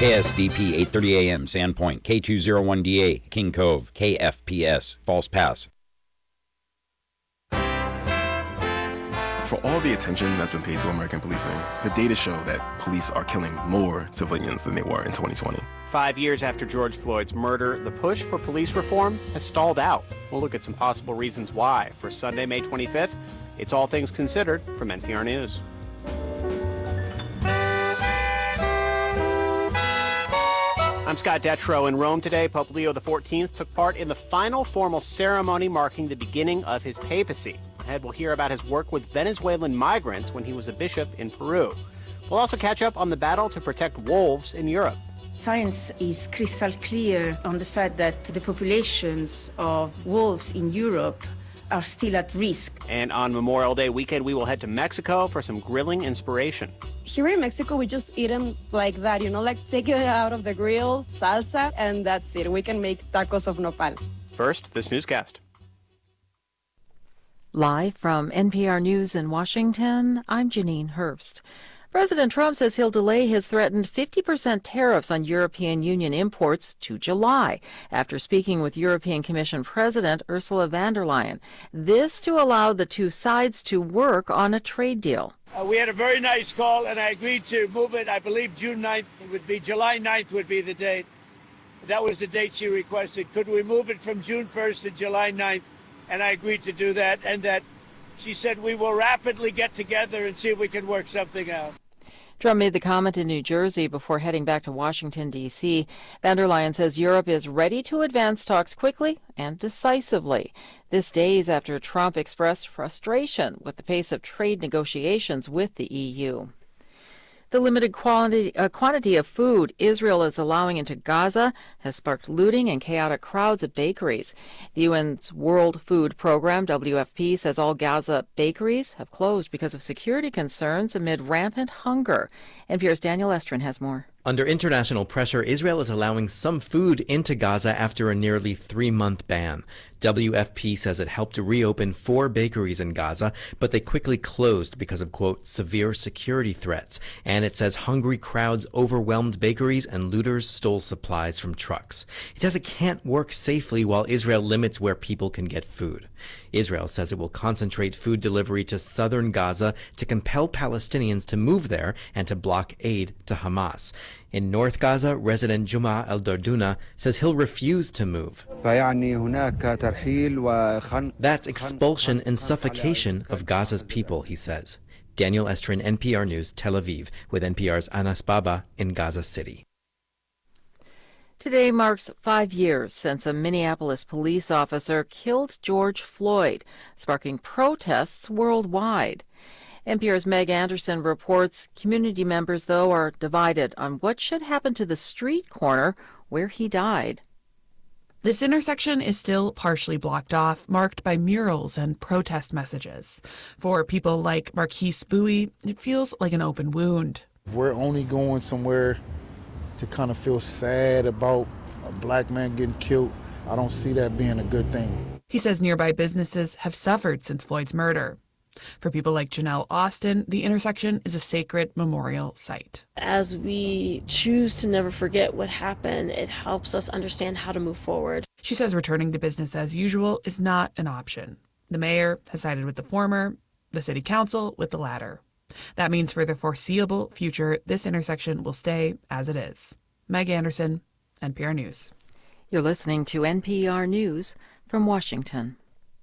KSDP 830 AM, Sandpoint, K201DA, King Cove, KFPS, False Pass. For all the attention that's been paid to American policing, the data show that police are killing more civilians than they were in 2020. 5 years after George Floyd's murder, the push for police reform has stalled out. We'll look at some possible reasons why. For Sunday, May 25th, it's All Things Considered from NPR News. I'm Scott Detrow. In Rome today. Pope Leo XIV took part in the final formal ceremony marking the beginning of his papacy. Ahead, we'll hear about his work with Venezuelan migrants when he was a bishop in Peru. We'll also catch up on the battle to protect wolves in Europe. Science is crystal clear on the fact that the populations of wolves in Europe are still at risk. And on Memorial Day weekend, we will head to Mexico for some grilling inspiration. Here in Mexico, we just eat them like that, like take it out of the grill, salsa, and that's it. We can make tacos of nopal. First, this newscast. Live from NPR News in Washington, I'm Janine Herbst. President Trump says he'll delay his threatened 50% tariffs on European Union imports to July after speaking with European Commission President Ursula von der Leyen. This to allow the two sides to work on a trade deal. We had a very nice call, and I agreed to move it. I believe June 9th would be, July 9th would be the date. That was the date she requested. Could we move it from June 1st to July 9th? And I agreed to do that, and that she said we will rapidly get together and see if we can work something out. Trump made the comment in New Jersey before heading back to Washington, D.C. Von der Leyen says Europe is ready to advance talks quickly and decisively. This days after Trump expressed frustration with the pace of trade negotiations with the EU. The limited quantity of food Israel is allowing into Gaza has sparked looting and chaotic crowds at bakeries. The UN's World Food Program, WFP, says all Gaza bakeries have closed because of security concerns amid rampant hunger. NPR's Daniel Estrin has more. Under international pressure, Israel is allowing some food into Gaza after a nearly 3-month ban. WFP says it helped to reopen 4 bakeries in Gaza, but they quickly closed because of, quote, severe security threats. And it says hungry crowds overwhelmed bakeries and looters stole supplies from trucks. It says it can't work safely while Israel limits where people can get food. Israel says it will concentrate food delivery to southern Gaza to compel Palestinians to move there and to block aid to Hamas. In North Gaza, resident Juma El-Darduna says he'll refuse to move. That's expulsion and suffocation of Gaza's people, he says. Daniel Estrin, NPR News, Tel Aviv, with NPR's Anas Baba in Gaza City. Today marks 5 years since a Minneapolis police officer killed George Floyd, sparking protests worldwide. NPR's Meg Anderson reports community members, though, are divided on what should happen to the street corner where he died. This intersection is still partially blocked off, marked by murals and protest messages. For people like Marquise Bowie, it feels like an open wound. We're only going somewhere to kind of feel sad about a black man getting killed. I don't see that being a good thing. He says nearby businesses have suffered since Floyd's murder. For people like Janelle Austin, the intersection is a sacred memorial site. As we choose to never forget what happened, it helps us understand how to move forward. She says returning to business as usual is not an option. The mayor has sided with the former, the city council with the latter. That means for the foreseeable future, this intersection will stay as it is. Meg Anderson, NPR News. You're listening to NPR News from Washington.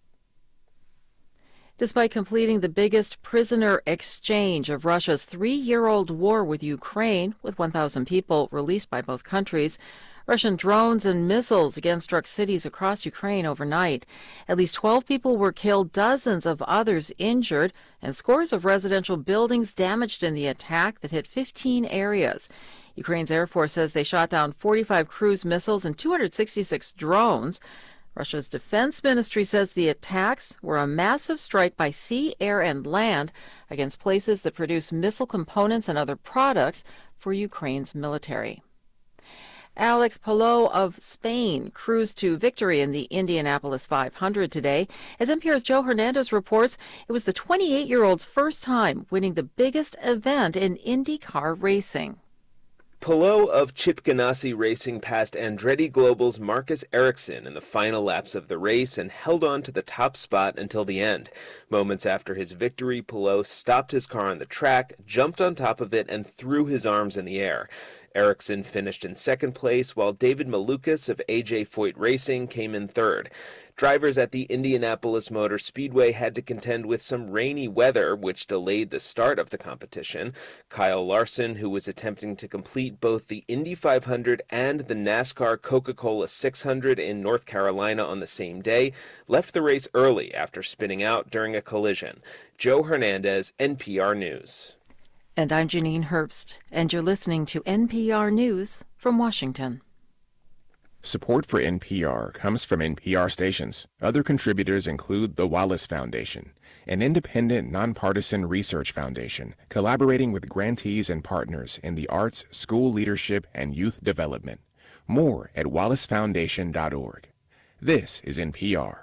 Despite completing the biggest prisoner exchange of Russia's 3-year-old war with Ukraine, with 1,000 people released by both countries, Russian drones and missiles again struck cities across Ukraine overnight. At least 12 people were killed, dozens of others injured, and scores of residential buildings damaged in the attack that hit 15 areas. Ukraine's Air Force says they shot down 45 cruise missiles and 266 drones. Russia's defense ministry says the attacks were a massive strike by sea, air, and land against places that produce missile components and other products for Ukraine's military. Alex Palou of Spain cruised to victory in the Indianapolis 500 today. As NPR's Joe Hernandez reports, it was the 28-year-old's first time winning the biggest event in IndyCar racing. Palou of Chip Ganassi Racing passed Andretti Global's Marcus Ericsson in the final laps of the race and held on to the top spot until the end. Moments after his victory, Palou stopped his car on the track, jumped on top of it, and threw his arms in the air. Ericsson finished in second place, while David Malukas of AJ Foyt Racing came in third. Drivers at the Indianapolis Motor Speedway had to contend with some rainy weather, which delayed the start of the competition. Kyle Larson, who was attempting to complete both the Indy 500 and the NASCAR Coca-Cola 600 in North Carolina on the same day, left the race early after spinning out during a collision. Joe Hernandez, NPR News. And I'm Janine Herbst, and you're listening to NPR News from Washington. Support for NPR comes from NPR stations. Other contributors include the Wallace Foundation, an independent, nonpartisan research foundation collaborating with grantees and partners in the arts, school leadership, and youth development. More at wallacefoundation.org. This is NPR.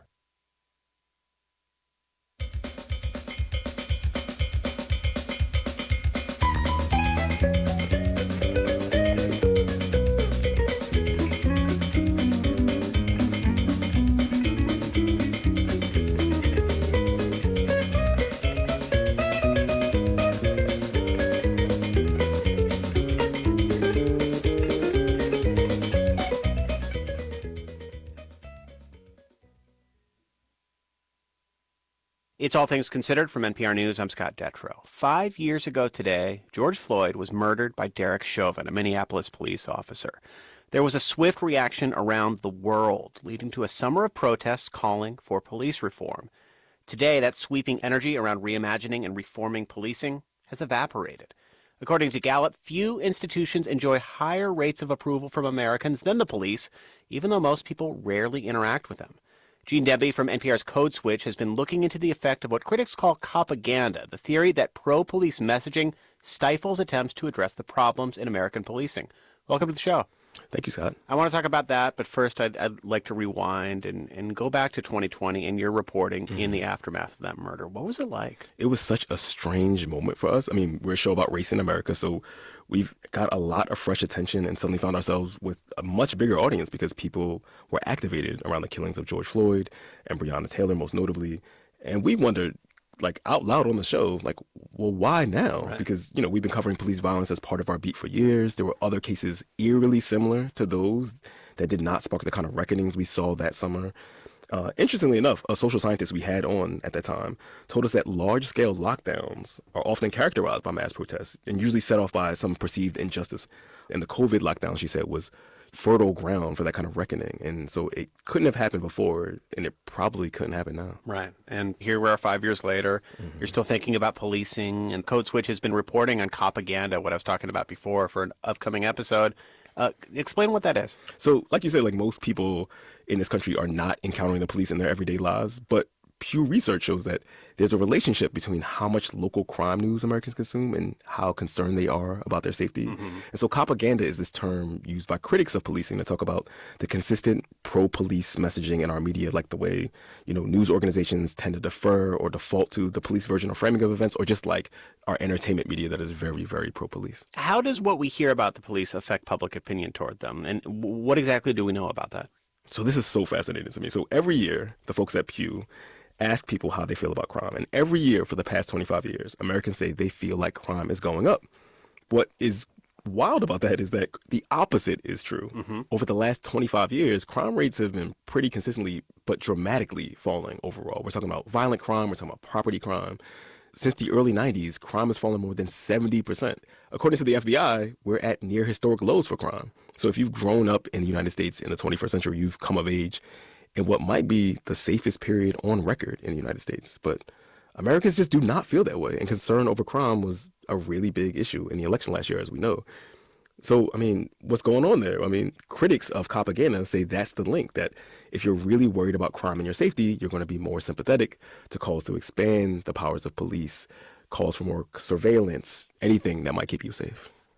It's All Things Considered from NPR News. I'm Scott Detrow. 5 years ago today, George Floyd was murdered by Derek Chauvin, a Minneapolis police officer. There was a swift reaction around the world, leading to a summer of protests calling for police reform. Today, that sweeping energy around reimagining and reforming policing has evaporated. According to Gallup, few institutions enjoy higher rates of approval from Americans than the police, even though most people rarely interact with them. Gene Demby from NPR's Code Switch has been looking into the effect of what critics call copaganda, the theory that pro-police messaging stifles attempts to address the problems in American policing. Welcome to the show. Thank you, Scott. I want to talk about that, but first I'd like to rewind and go back to 2020 and your reporting in the aftermath of that murder. What was it like? It was such a strange moment for us. I mean, we're a show about race in America, so we've got a lot of fresh attention and suddenly found ourselves with a much bigger audience because people were activated around the killings of George Floyd and Breonna Taylor, most notably. And we wondered, like, out loud on the show, like, well, why now? Right. Because, you know, we've been covering police violence as part of our beat for years. There were other cases eerily similar to those that did not spark the kind of reckonings we saw that summer. Interestingly enough, a social scientist we had on at that time told us that large-scale lockdowns are often characterized by mass protests and usually set off by some perceived injustice. And the COVID lockdown, she said, was fertile ground for that kind of reckoning. And so it couldn't have happened before, and it probably couldn't happen now. Right. And here we are 5 years later. You're still thinking about policing, and Code Switch has been reporting on copaganda, what I was talking about before, for an upcoming episode. Explain what that is. So, like you said, like, most people in this country are not encountering the police in their everyday lives, but Pew Research shows that there's a relationship between how much local crime news Americans consume and how concerned they are about their safety. And so copaganda is this term used by critics of policing to talk about the consistent pro-police messaging in our media, like the way, you know, news organizations tend to defer or default to the police version or framing of events, or just like our entertainment media that is very, very pro-police. How does what we hear about the police affect public opinion toward them? And what exactly do we know about that? So this is so fascinating to me. So every year, the folks at Pew ask people how they feel about crime. And every year for the past 25 years, Americans say they feel like crime is going up. What is wild about that is that the opposite is true. Over the last 25 years, crime rates have been pretty consistently but dramatically falling overall. We're talking about violent crime. We're talking about property crime. Since the early 90s, crime has fallen more than 70%. According to the FBI, we're at near historic lows for crime. So if you've grown up in the United States in the 21st century, you've come of age in what might be the safest period on record in the United States. But Americans just do not feel that way, and concern over crime was a really big issue in the election last year, as we know. So, I mean, what's going on there? I mean, critics of copaganda say that's the link, that if you're really worried about crime and your safety, you're going to be more sympathetic to calls to expand the powers of police, calls for more surveillance, anything that might keep you safe.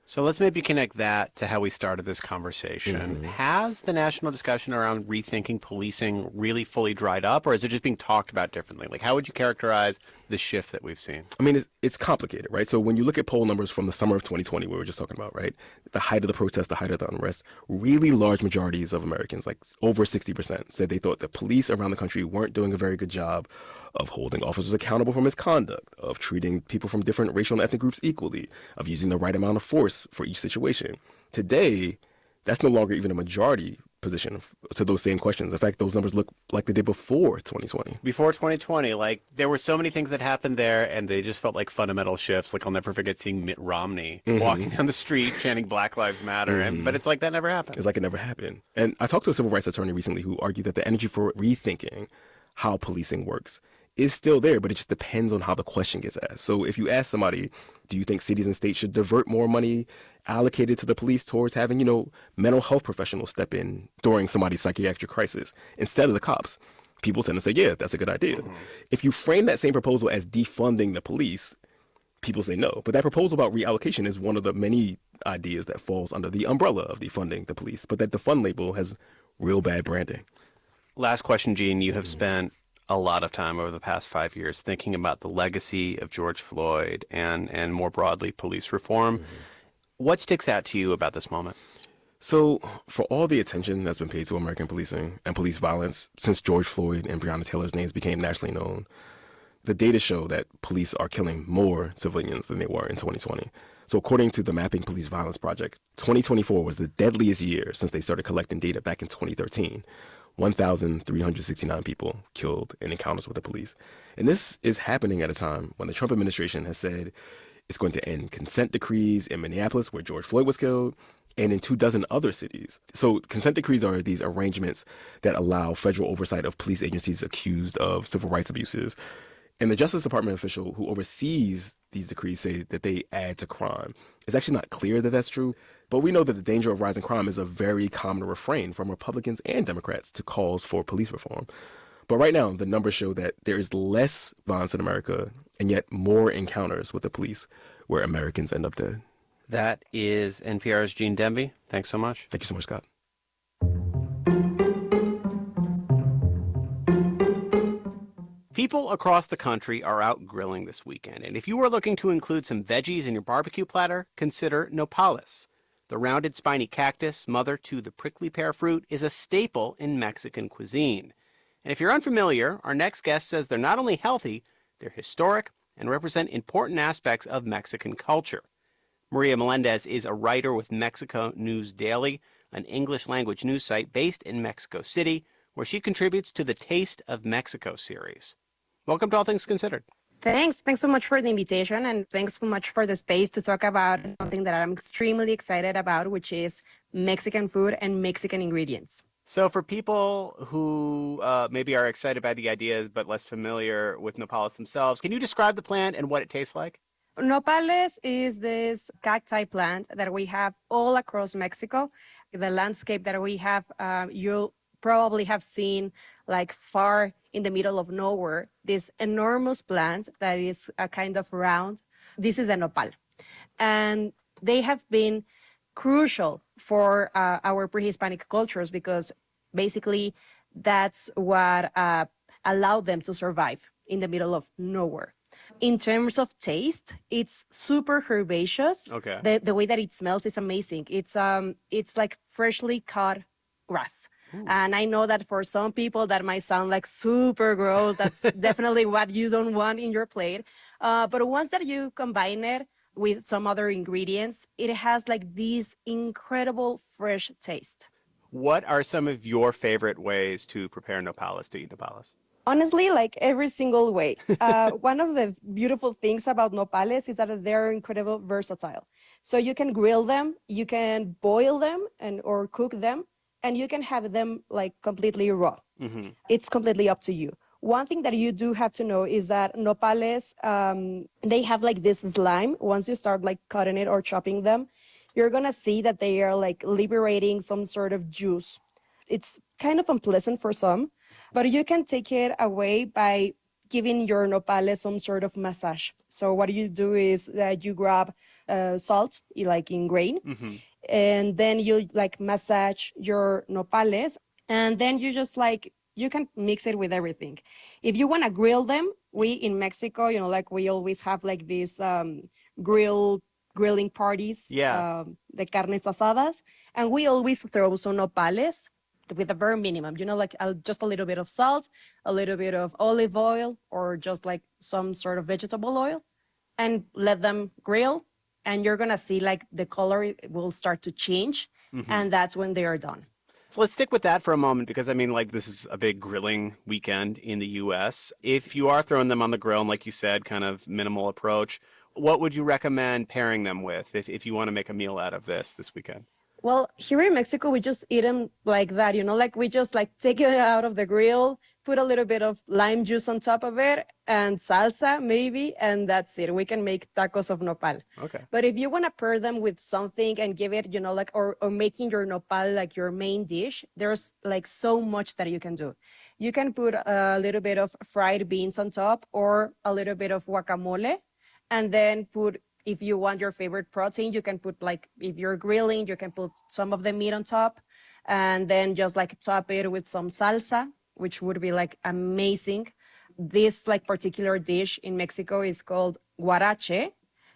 So let's maybe connect that to how we started this conversation. Has the national discussion around rethinking policing really fully dried up, or is it just being talked about differently? Like, how would you characterize the shift that we've seen? I mean, it's complicated, right? So when you look at poll numbers from the summer of 2020, we were just talking about, right? The height of the protest, the height of the unrest, really large majorities of Americans, like over 60%, said they thought the police around the country weren't doing a very good job of holding officers accountable for misconduct, of treating people from different racial and ethnic groups equally, of using the right amount of force for each situation. Today, that's no longer even a majority position to those same questions. In fact, those numbers look like they did before 2020. Before 2020, like, there were so many things that happened there, and they just felt like fundamental shifts. Like, I'll never forget seeing Mitt Romney walking down the street chanting Black Lives Matter, but it's like that never happened. It's like it never happened. And I talked to a civil rights attorney recently who argued that the energy for rethinking how policing works is still there, but it just depends on how the question gets asked. So if you ask somebody, do you think cities and states should divert more money allocated to the police towards having, mental health professionals step in during somebody's psychiatric crisis instead of the cops? People tend to say, yeah, that's a good idea. If you frame that same proposal as defunding the police, people say no. But that proposal about reallocation is one of the many ideas that falls under the umbrella of defunding the police. But that defund label has real bad branding. Last question, Gene. You have spent a lot of time over the past 5 years thinking about the legacy of George Floyd and more broadly police reform. What sticks out to you about this moment? So for all the attention that's been paid to American policing and police violence since George Floyd and Breonna Taylor's names became nationally known, the data show that police are killing more civilians than they were in 2020. So according to the Mapping Police Violence Project, 2024 was the deadliest year since they started collecting data back in 2013. 1,369 people killed in encounters with the police. And this is happening at a time when the Trump administration has said it's going to end consent decrees in Minneapolis, where George Floyd was killed, and in 24 other cities. So consent decrees are these arrangements that allow federal oversight of police agencies accused of civil rights abuses. And the Justice Department official who oversees these decrees say that they add to crime. It's actually not clear that that's true, but we know that the danger of rising crime is a very common refrain from Republicans and Democrats to calls for police reform. But right now, the numbers show that there is less violence in America and yet more encounters with the police where Americans end up dead. That is NPR's Gene Demby. Thanks so much. Thank you so much, Scott. People across the country are out grilling this weekend, and if you are looking to include some veggies in your barbecue platter, consider nopales. The rounded spiny cactus, mother to the prickly pear fruit, is a staple in Mexican cuisine. And if you're unfamiliar, our next guest says they're not only healthy, they're historic and represent important aspects of Mexican culture. Maria Melendez is a writer with Mexico News Daily, an English-language news site based in Mexico City, where she contributes to the Taste of Mexico series. Welcome to All Things Considered. Thanks so much for the invitation, and thanks so much for the space to talk about something that I'm extremely excited about, which is Mexican food and Mexican ingredients. So for people who maybe are excited by the ideas but less familiar with nopales themselves, can you describe the plant and what it tastes like? Nopales is this cacti plant that we have all across Mexico. The landscape that we have, you'll probably have seen like far in the middle of nowhere, this enormous plant that is a kind of round. This is a nopal. And they have been crucial for our pre-Hispanic cultures because basically that's what allowed them to survive in the middle of nowhere. In terms of taste, it's super herbaceous. Okay. The way that it smells is amazing. It's like freshly cut grass. Ooh. And I know that for some people that might sound like super gross. That's definitely what you don't want in your plate. But once that you combine it with some other ingredients, it has like this incredible fresh taste. What are some of your favorite ways to prepare nopales, to eat nopales? Honestly, like every single way. One of the beautiful things about nopales is that they're incredibly versatile. So you can grill them, you can boil them or cook them, and you can have them like completely raw. Mm-hmm. It's completely up to you. One thing that you do have to know is that nopales, they have like this slime. Once you start like cutting it or chopping them, you're gonna see that they are like liberating some sort of juice. It's kind of unpleasant for some, but you can take it away by giving your nopales some sort of massage. So what you do is that you grab salt, like in grain. Mm-hmm. And then you like massage your nopales, and then you just like, you can mix it with everything. If you want to grill them, we in Mexico, like we always have like these grilling parties, Yeah. the carnes asadas, and we always throw some nopales with a bare minimum, like just a little bit of salt, a little bit of olive oil, or just like some sort of vegetable oil, and let them grill. And you're going to see like the color will start to change. Mm-hmm. And that's when they are done. So let's stick with that for a moment, because I mean, like, this is a big grilling weekend in the U.S. If you are throwing them on the grill, and like you said, kind of minimal approach, what would you recommend pairing them with if you want to make a meal out of this weekend? Well, here in Mexico, we just eat them like that, like we just like take it out of the grill, put a little bit of lime juice on top of it and salsa maybe, and that's it. We can make tacos of nopal. Okay. But if you want to pair them with something and give it, like, or making your nopal like your main dish, there's like so much that you can do. You can put a little bit of fried beans on top, or a little bit of guacamole, and then if you want your favorite protein, you can put, like, if you're grilling, you can put some of the meat on top, and then just like top it with some salsa, which would be like amazing. This like particular dish in Mexico is called guarache,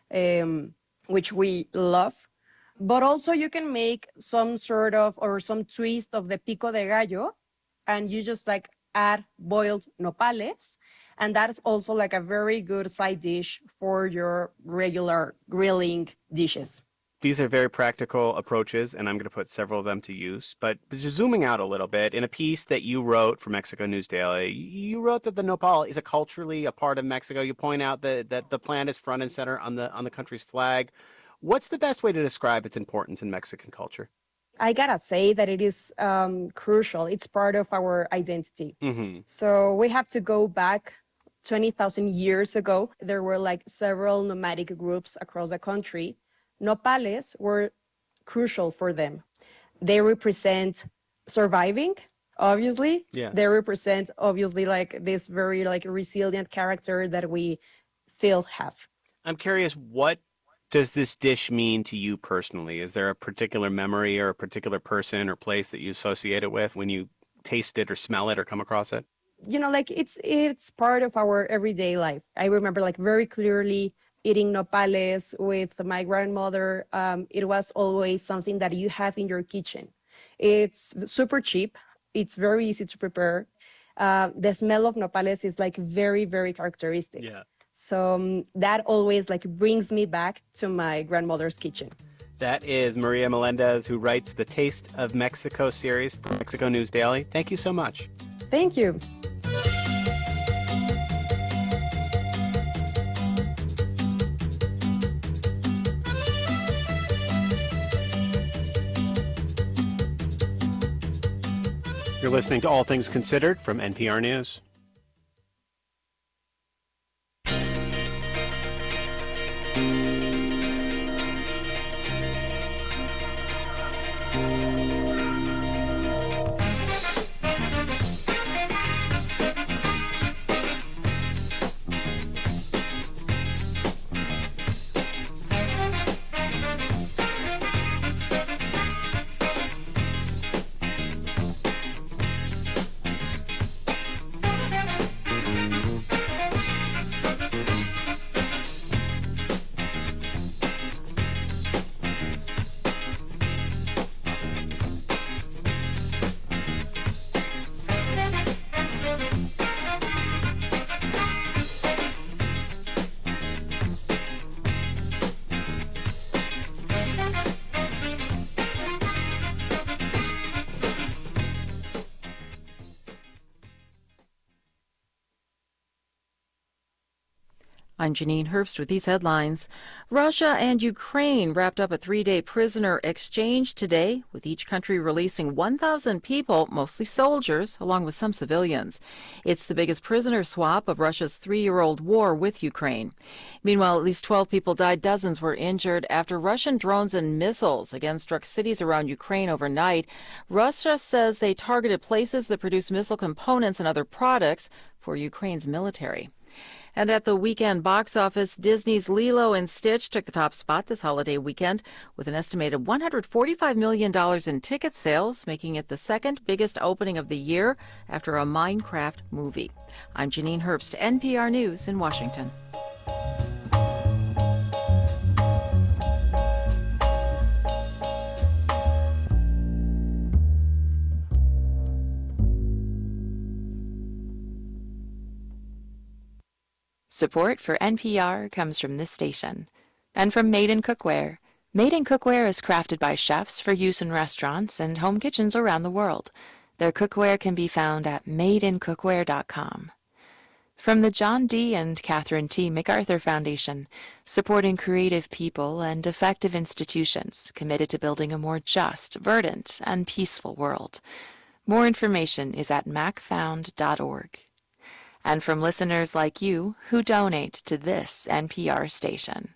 which we love. But also you can make some sort of, or some twist of the pico de gallo, and you just like add boiled nopales. And that's also like a very good side dish for your regular grilling dishes. These are very practical approaches, and I'm going to put several of them to use. But just zooming out a little bit, in a piece that you wrote for Mexico News Daily, you wrote that the nopal is culturally a part of Mexico. You point out that the plant is front and center on the country's flag. What's the best way to describe its importance in Mexican culture? I gotta say that it is crucial. It's part of our identity. Mm-hmm. So we have to go back 20,000 years ago. There were like several nomadic groups across the country. Nopales were crucial for them. They represent surviving, obviously. Yeah. They represent, obviously, like this very like resilient character that we still have. I'm curious, what does this dish mean to you personally? Is there a particular memory or a particular person or place that you associate it with when you taste it or smell it or come across it? Like it's part of our everyday life. I remember like very clearly eating nopales with my grandmother. It was always something that you have in your kitchen. It's super cheap. It's very easy to prepare. The smell of nopales is like very, very characteristic. Yeah. So that always like brings me back to my grandmother's kitchen. That is Maria Melendez, who writes the Taste of Mexico series for Mexico News Daily. Thank you so much. Thank you. You're listening to All Things Considered from NPR News. I'm Janine Herbst with these headlines. Russia and Ukraine wrapped up a 3-day prisoner exchange today, with each country releasing 1,000 people, mostly soldiers, along with some civilians. It's the biggest prisoner swap of Russia's 3-year-old war with Ukraine. Meanwhile, at least 12 people died, dozens were injured after Russian drones and missiles again struck cities around Ukraine overnight. Russia says they targeted places that produce missile components and other products for Ukraine's military. And at the weekend box office, Disney's Lilo and Stitch took the top spot this holiday weekend with an estimated $145 million in ticket sales, making it the second biggest opening of the year after a Minecraft movie. I'm Janine Herbst, NPR News in Washington. Support for NPR comes from this station and from Made in Cookware. Made in Cookware is crafted by chefs for use in restaurants and home kitchens around the world. Their cookware can be found at madeincookware.com. From the John D. and Catherine T. MacArthur Foundation, supporting creative people and effective institutions committed to building a more just, verdant, and peaceful world. More information is at macfound.org. And from listeners like you who donate to this NPR station.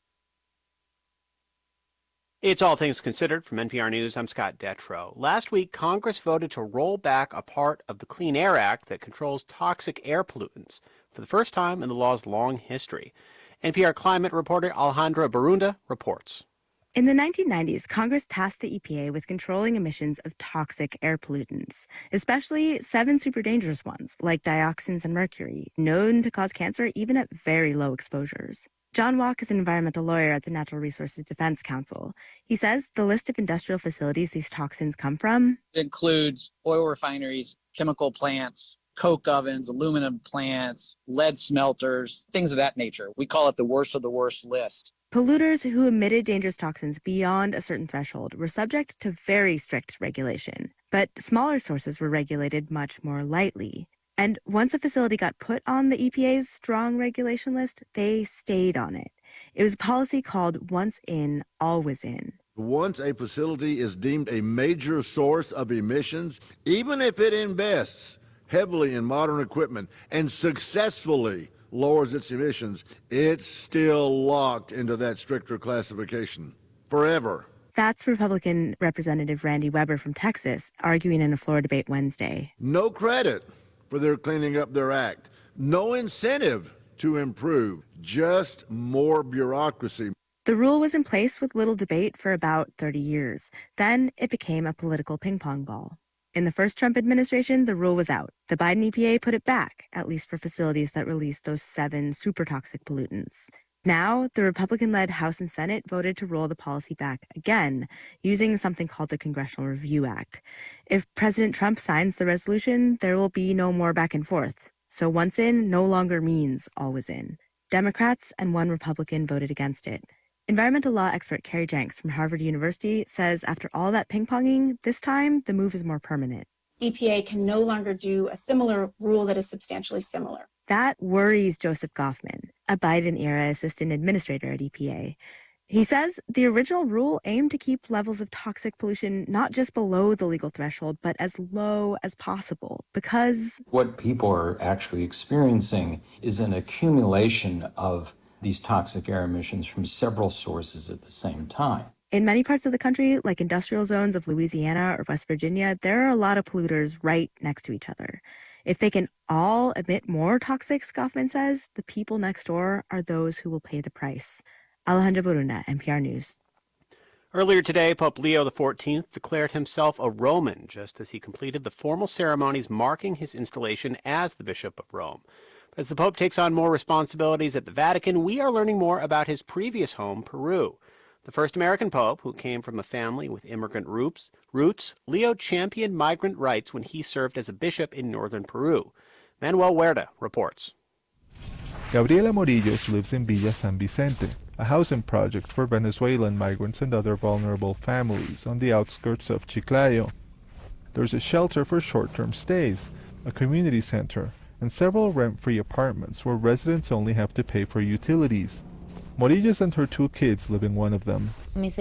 It's All Things Considered from NPR News. I'm Scott Detrow. Last week, Congress voted to roll back a part of the Clean Air Act that controls toxic air pollutants for the first time in the law's long history. NPR climate reporter Alejandra Barunda reports. In the 1990s, Congress tasked the EPA with controlling emissions of toxic air pollutants, especially 7 super dangerous ones like dioxins and mercury, known to cause cancer even at very low exposures. John Walk is an environmental lawyer at the Natural Resources Defense Council. He says the list of industrial facilities these toxins come from includes oil refineries, chemical plants, coke ovens, aluminum plants, lead smelters, things of that nature. We call it the worst of the worst list. Polluters who emitted dangerous toxins beyond a certain threshold were subject to very strict regulation, but smaller sources were regulated much more lightly. And once a facility got put on the EPA's strong regulation list, they stayed on it. It was a policy called once in, always in. Once a facility is deemed a major source of emissions, even if it invests heavily in modern equipment and successfully lowers its emissions, it's still locked into that stricter classification forever. That's Republican Representative Randy Weber from Texas arguing in a floor debate Wednesday. No credit for their cleaning up their act. No incentive to improve, just more bureaucracy. The rule was in place with little debate for about 30 years. Then it became a political ping pong ball. In the first Trump administration, the rule was out. The Biden EPA put it back, at least for facilities that released those 7 super toxic pollutants. Now, the Republican-led House and Senate voted to roll the policy back again, using something called the Congressional Review Act. If President Trump signs the resolution, there will be no more back and forth. So once in no longer means always in. Democrats and 1 Republican voted against it. Environmental law expert Carrie Jenks from Harvard University says after all that ping-ponging, this time the move is more permanent. EPA can no longer do a similar rule that is substantially similar. That worries Joseph Goffman, a Biden-era assistant administrator at EPA. He says the original rule aimed to keep levels of toxic pollution not just below the legal threshold, but as low as possible, because what people are actually experiencing is an accumulation of these toxic air emissions from several sources at the same time. in many parts of the country, like industrial zones of Louisiana or West Virginia, there are a lot of polluters right next to each other. If they can all emit more toxics, Goffman says, the people next door are those who will pay the price. Alejandra Barunda, NPR News. Earlier today, Pope Leo XIV declared himself a Roman, just as he completed the formal ceremonies marking his installation as the Bishop of Rome. As the Pope takes on more responsibilities at the Vatican, we are learning more about his previous home, Peru. The first American Pope, who came from a family with immigrant roots, Leo championed migrant rights when he served as a bishop in northern Peru. Manuel Huerta reports. Gabriela Morillos lives in Villa San Vicente, a housing project for Venezuelan migrants and other vulnerable families on the outskirts of Chiclayo. There's a shelter for short-term stays, a community center, and several rent-free apartments where residents only have to pay for utilities. Morillos and her 2 kids live in one of them. It's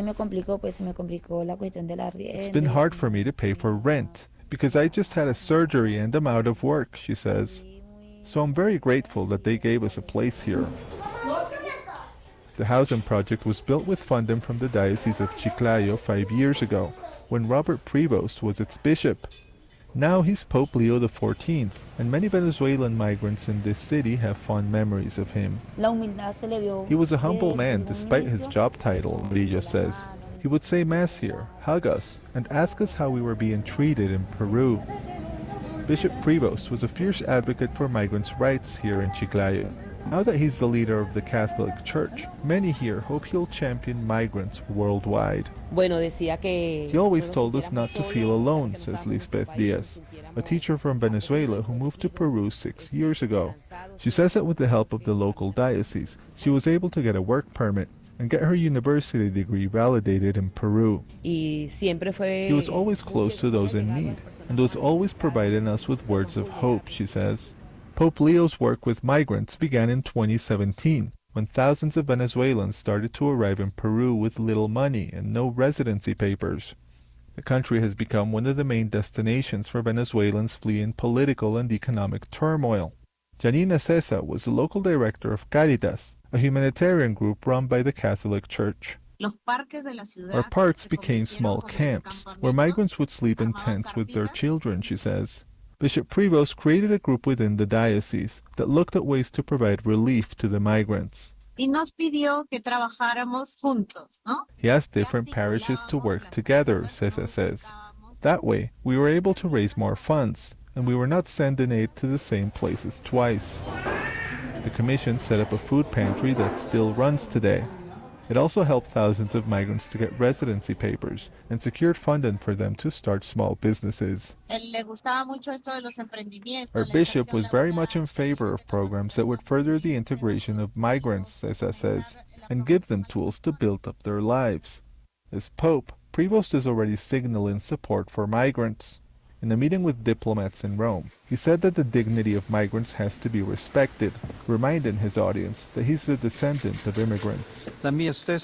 been hard for me to pay for rent because I just had a surgery and I'm out of work, she says. So I'm very grateful that they gave us a place here. The housing project was built with funding from the Diocese of Chiclayo 5 years ago, when Robert Prevost was its bishop. Now he's Pope Leo XIV, and many Venezuelan migrants in this city have fond memories of him. He was a humble man despite his job title, Murillo says. He would say Mass here, hug us, and ask us how we were being treated in Peru. Bishop Prevost was a fierce advocate for migrants' rights here in Chiclayo. Now that he's the leader of the Catholic Church, many here hope he'll champion migrants worldwide. He always told us not to feel alone, says Lisbeth Diaz, a teacher from Venezuela who moved to Peru 6 years ago. She says that with the help of the local diocese, she was able to get a work permit and get her university degree validated in Peru. He was always close to those in need, and was always providing us with words of hope, she says. Pope Leo's work with migrants began in 2017, when thousands of Venezuelans started to arrive in Peru with little money and no residency papers. The country has become one of the main destinations for Venezuelans fleeing political and economic turmoil. Janina Cesa was the local director of Caritas, a humanitarian group run by the Catholic Church. Our parks became small camps, where migrants would sleep in tents with their children, she says. Bishop Prevost created a group within the diocese that looked at ways to provide relief to the migrants. He asked different parishes to work together, Cesa says. That way, we were able to raise more funds, and we were not sending aid to the same places twice. The commission set up a food pantry that still runs today. It also helped thousands of migrants to get residency papers and secured funding for them to start small businesses. Our bishop was very much in favor of programs that would further the integration of migrants, Cesa says, and give them tools to build up their lives. As Pope, Prevost is already signaling support for migrants. In a meeting with diplomats in Rome, he said that the dignity of migrants has to be respected, reminding his audience that he's a descendant of immigrants. In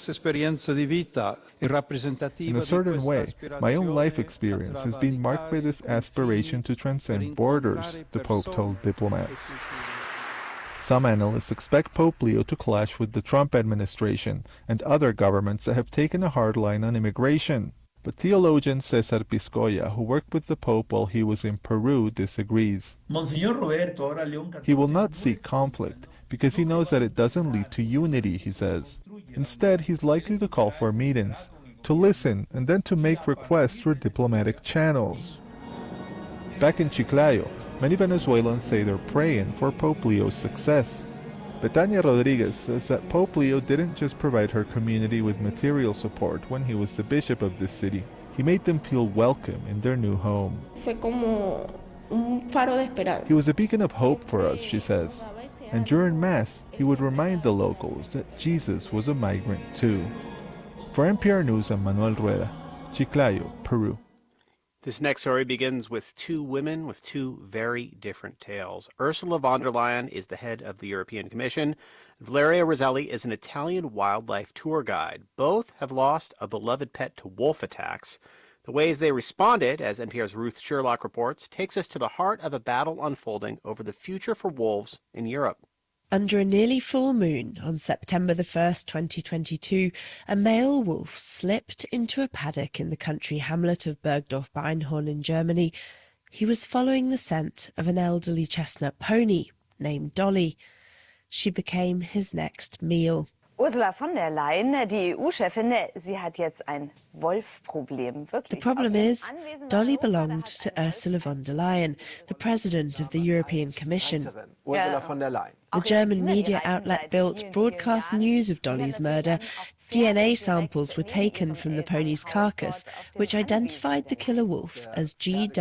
a certain way, my own life experience has been marked by this aspiration to transcend borders, the Pope told diplomats. Some analysts expect Pope Leo to clash with the Trump administration and other governments that have taken a hard line on immigration. But theologian César Piscoya, who worked with the Pope while he was in Peru, disagrees. He will not seek conflict because he knows that it doesn't lead to unity, he says. Instead, he's likely to call for meetings, to listen, and then to make requests through diplomatic channels. Back in Chiclayo, many Venezuelans say they're praying for Pope Leo's success. Betania Rodriguez says that Pope Leo didn't just provide her community with material support when he was the bishop of this city. He made them feel welcome in their new home. He was a beacon of hope for us, she says. And during Mass, he would remind the locals that Jesus was a migrant too. For NPR News, I'm Manuel Rueda, Chiclayo, Peru. This next story begins with two women with two very different tales. Ursula von der Leyen is the head of the European Commission. Valeria Roselli is an Italian wildlife tour guide. Both have lost a beloved pet to wolf attacks. The ways they responded, as NPR's Ruth Sherlock reports, takes us to the heart of a battle unfolding over the future for wolves in Europe. Under a nearly full moon on September the 1st, 2022, a male wolf slipped into a paddock in the country hamlet of Bergdorf-Beinhorn in Germany. He was following the scent of an elderly chestnut pony named Dolly. She became his next meal. Ursula von der Leyen, die EU-Chefin, sie hat jetzt ein Wolf-Problem. The problem is, Dolly belonged to Ursula von der Leyen, the president of the European Commission. The German media outlet Bild broadcast news of Dolly's murder. DNA samples were taken from the pony's carcass, which identified the killer wolf as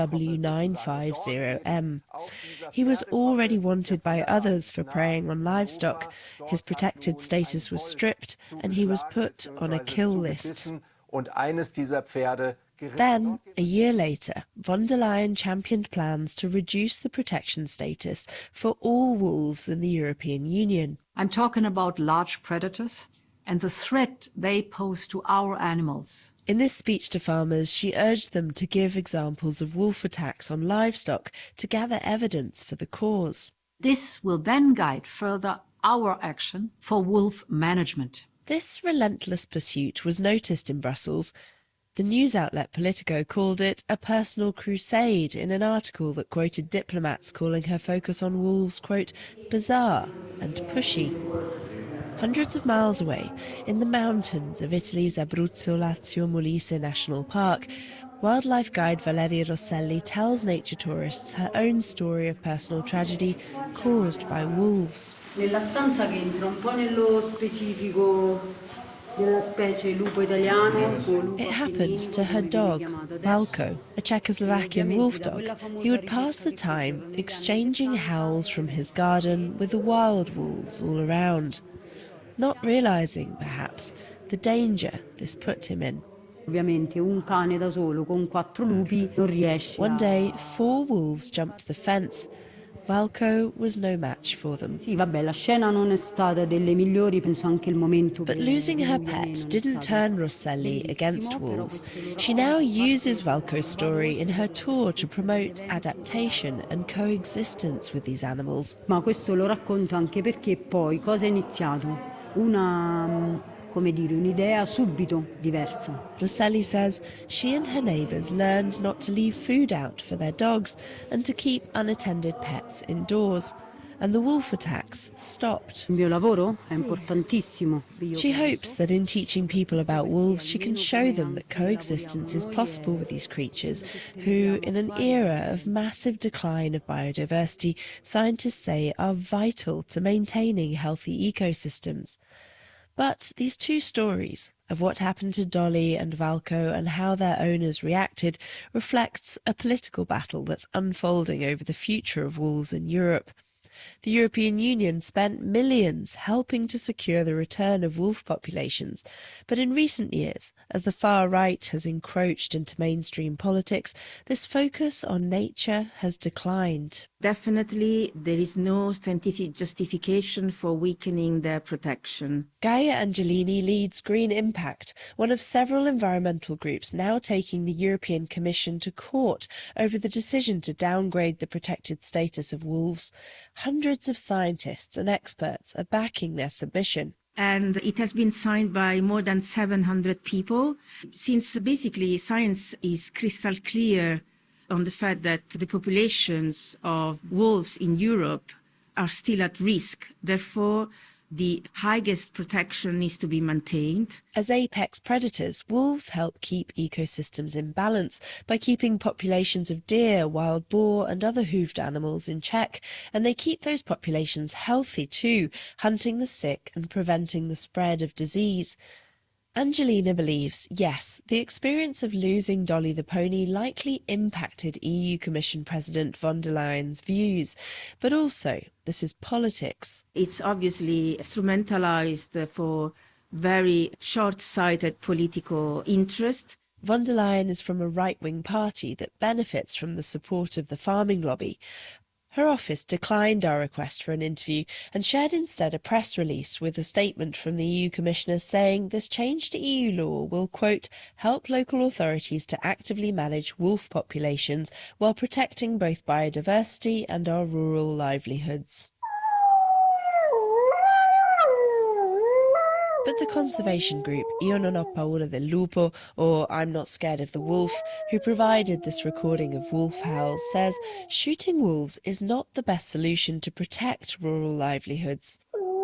GW950M. He was already wanted by others for preying on livestock. His protected status was stripped, and he was put on a kill list. Then, a year later, von der Leyen championed plans to reduce the protection status for all wolves in the European Union. I'm talking about large predators and the threat they pose to our animals. In this speech to farmers, she urged them to give examples of wolf attacks on livestock to gather evidence for the cause. This will then guide further our action for wolf management. This relentless pursuit was noticed in Brussels. The news outlet Politico called it a personal crusade in an article that quoted diplomats calling her focus on wolves, quote, bizarre and pushy. Hundreds of miles away, in the mountains of Italy's Abruzzo-Lazio-Molise National Park, wildlife guide Valeria Rosselli tells nature tourists her own story of personal tragedy caused by wolves. Nella stanza che entra un po' nello specifico della specie lupo italiano. It happened to her dog, Valko, a Czechoslovakian wolf dog. He would pass the time exchanging howls from his garden with the wild wolves all around, not realizing, perhaps, the danger this put him in. Ovviamente un cane da solo con 4 lupi non riesce. One day, 4 wolves jumped the fence. Valko was no match for them. Sì, vabbè, la scena non è stata delle migliori, penso anche il momento. But losing her pet didn't turn Rosselli against wolves. She now uses Valko's story in her tour to promote adaptation and coexistence with these animals. Ma questo lo racconto anche perché poi cosa è iniziato? Un'idea subito diversa. Rosselli says she and her neighbours learned not to leave food out for their dogs and to keep unattended pets indoors. And the wolf attacks stopped. Il mio lavoro è importantissimo. She hopes that in teaching people about wolves, she can show them that coexistence is possible with these creatures who, in an era of massive decline of biodiversity, scientists say are vital to maintaining healthy ecosystems. But these two stories of what happened to Dolly and Valko and how their owners reacted reflects a political battle that's unfolding over the future of wolves in Europe. The European Union spent millions helping to secure the return of wolf populations, but in recent years, as the far right has encroached into mainstream politics, this focus on nature has declined. Definitely, there is no scientific justification for weakening their protection. Gaia Angelini leads Green Impact, one of several environmental groups now taking the European Commission to court over the decision to downgrade the protected status of wolves. Hundreds of scientists and experts are backing their submission. And it has been signed by more than 700 people, since basically science is crystal clear on the fact that the populations of wolves in Europe are still at risk. Therefore, the highest protection needs to be maintained. As apex predators, wolves help keep ecosystems in balance by keeping populations of deer, wild boar and other hoofed animals in check, and they keep those populations healthy too, hunting the sick and preventing the spread of disease. Angelina believes, yes, the experience of losing Dolly the pony likely impacted EU Commission President von der Leyen's views, but also this is politics. It's obviously instrumentalized for very short-sighted political interest. Von der Leyen is from a right-wing party that benefits from the support of the farming lobby. Her office declined our request for an interview and shared instead a press release with a statement from the EU Commissioner saying this change to EU law will, quote, help local authorities to actively manage wolf populations while protecting both biodiversity and our rural livelihoods. But the conservation group Io non ho paura del lupo, or I'm not scared of the wolf, who provided this recording of wolf howls, says shooting wolves is not the best solution to protect rural livelihoods.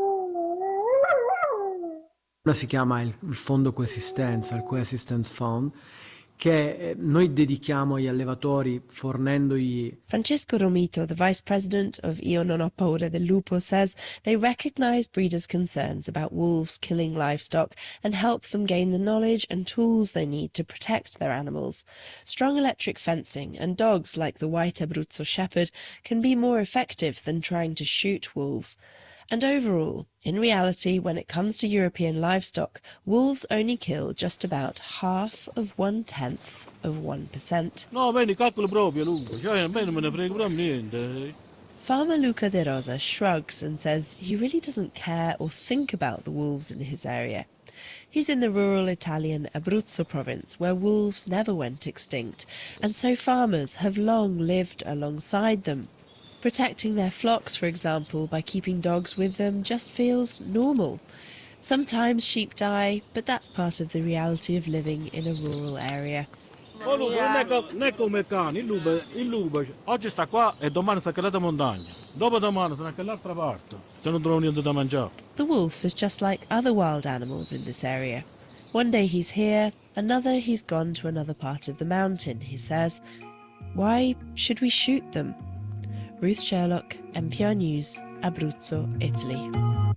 Si chiama il Fondo Coesistenza, il Coexistence Fund, che noi dedichiamo agli allevatori fornendogli. Francisco Romito, the vice president of Io non ho paura del lupo, says they recognize breeders' concerns about wolves killing livestock and help them gain the knowledge and tools they need to protect their animals. Strong electric fencing and dogs like the white Abruzzo shepherd can be more effective than trying to shoot wolves. And overall, in reality, when it comes to European livestock, wolves only kill just about half of 1/10 of 1%. No, me ne calcolo proprio, Luca. Cioè, a me non me ne frega proprio niente. Farmer Luca De Rosa shrugs and says he really doesn't care or think about the wolves in his area. He's in the rural Italian Abruzzo province, where wolves never went extinct, and so farmers have long lived alongside them. Protecting their flocks, for example, by keeping dogs with them just feels normal. Sometimes sheep die, but that's part of the reality of living in a rural area. Oh, Lupo, non è come il cane, il lupo oggi sta qua e domani sta a quell'altra montagna. Dopodomani sta a quell'altra parte, se non trovo niente da mangiare. The wolf is just like other wild animals in this area. One day he's here, another he's gone to another part of the mountain, he says. Why should we shoot them? Ruth Sherlock, NPR News, Abruzzo, Italy.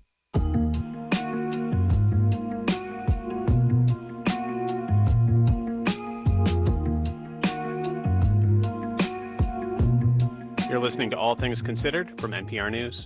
You're listening to All Things Considered from NPR News.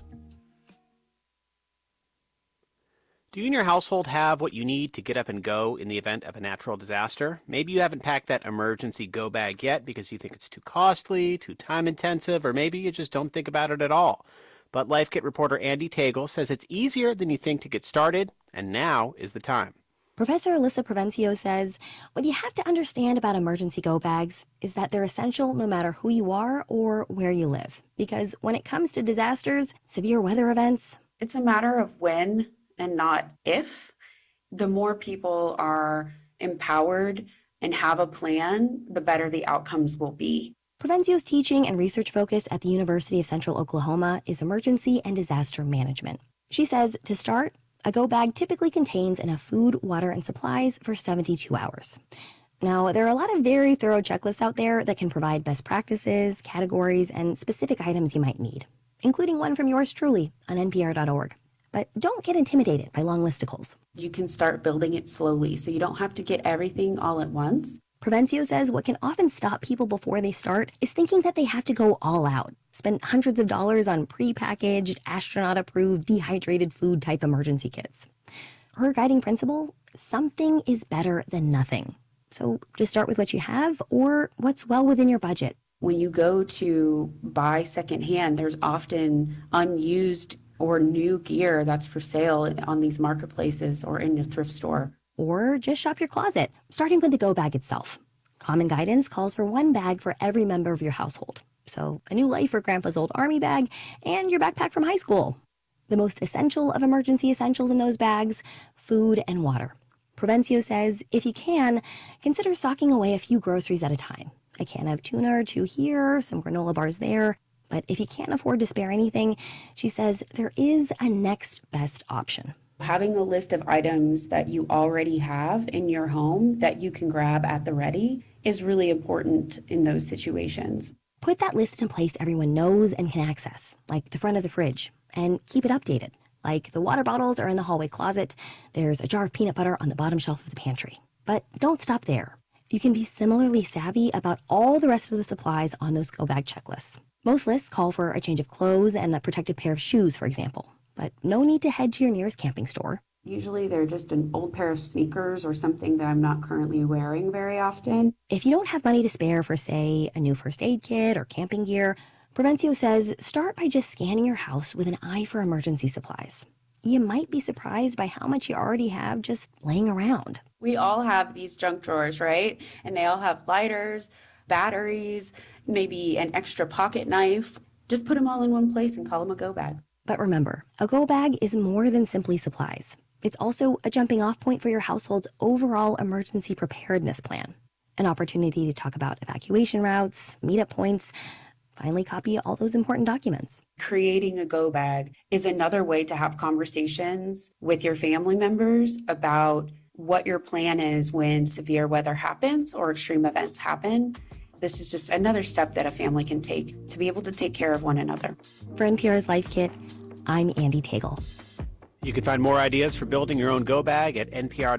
Do you and your household have what you need to get up and go in the event of a natural disaster? Maybe you haven't packed that emergency go bag yet because you think it's too costly, too time intensive, or maybe you just don't think about it at all. But Life Kit reporter Andy Tagle says it's easier than you think to get started, and now is the time. Professor Alyssa Provencio says, what you have to understand about emergency go bags is that they're essential no matter who you are or where you live. Because when it comes to disasters, severe weather events, it's a matter of when and not if. The more people are empowered and have a plan, the better the outcomes will be. Provencio's teaching and research focus at the University of Central Oklahoma is emergency and disaster management. She says, to start, a go bag typically contains enough food, water, and supplies for 72 hours. Now, there are a lot of very thorough checklists out there that can provide best practices, categories, and specific items you might need, including one from yours truly on npr.org. But don't get intimidated by long listicles. You can start building it slowly, so you don't have to get everything all at once. Provencio says what can often stop people before they start is thinking that they have to go all out, spend hundreds of dollars on pre-packaged, astronaut-approved, dehydrated food type emergency kits. Her guiding principle, something is better than nothing. So just start with what you have or what's well within your budget. When you go to buy secondhand, there's often unused or new gear that's for sale on these marketplaces or in a thrift store. Or just shop your closet, starting with the go bag itself. Common guidance calls for one bag for every member of your household. So a new life for Grandpa's old army bag and your backpack from high school. The most essential of emergency essentials in those bags, food and water. Provencio says, if you can, consider stocking away a few groceries at a time. A can of tuna or two here, some granola bars there. But if you can't afford to spare anything, she says there is a next best option. Having a list of items that you already have in your home that you can grab at the ready is really important in those situations. Put that list in a place everyone knows and can access, like the front of the fridge, and keep it updated. Like the water bottles are in the hallway closet, there's a jar of peanut butter on the bottom shelf of the pantry. But don't stop there. You can be similarly savvy about all the rest of the supplies on those go bag checklists. Most lists call for a change of clothes and a protective pair of shoes, for example. But no need to head to your nearest camping store. Usually they're just an old pair of sneakers or something that I'm not currently wearing very often. If you don't have money to spare for, say, a new first aid kit or camping gear, Provencio says start by just scanning your house with an eye for emergency supplies. You might be surprised by how much you already have just laying around. We all have these junk drawers, right? And they all have lighters, batteries, maybe an extra pocket knife. Just put them all in one place and call them a go bag. But remember, a go bag is more than simply supplies. It's also a jumping off point for your household's overall emergency preparedness plan. An opportunity to talk about evacuation routes, meetup points, finally copy all those important documents. Creating a go bag is another way to have conversations with your family members about what your plan is when severe weather happens or extreme events happen. This is just another step that a family can take to be able to take care of one another. For NPR's Life Kit, I'm Andy Tagle. You can find more ideas for building your own go bag at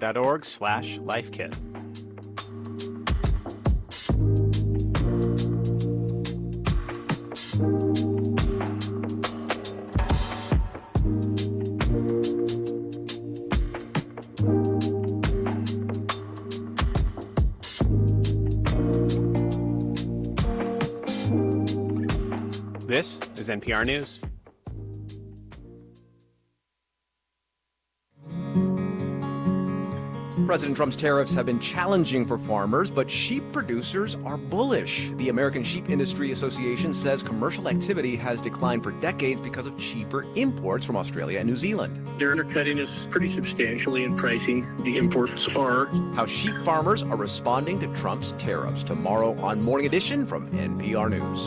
npr.org/lifekit. This is NPR News. President Trump's tariffs have been challenging for farmers, but sheep producers are bullish. The American Sheep Industry Association says commercial activity has declined for decades because of cheaper imports from Australia and New Zealand. They're undercutting us pretty substantially in pricing. The imports are. How sheep farmers are responding to Trump's tariffs tomorrow on Morning Edition from NPR News.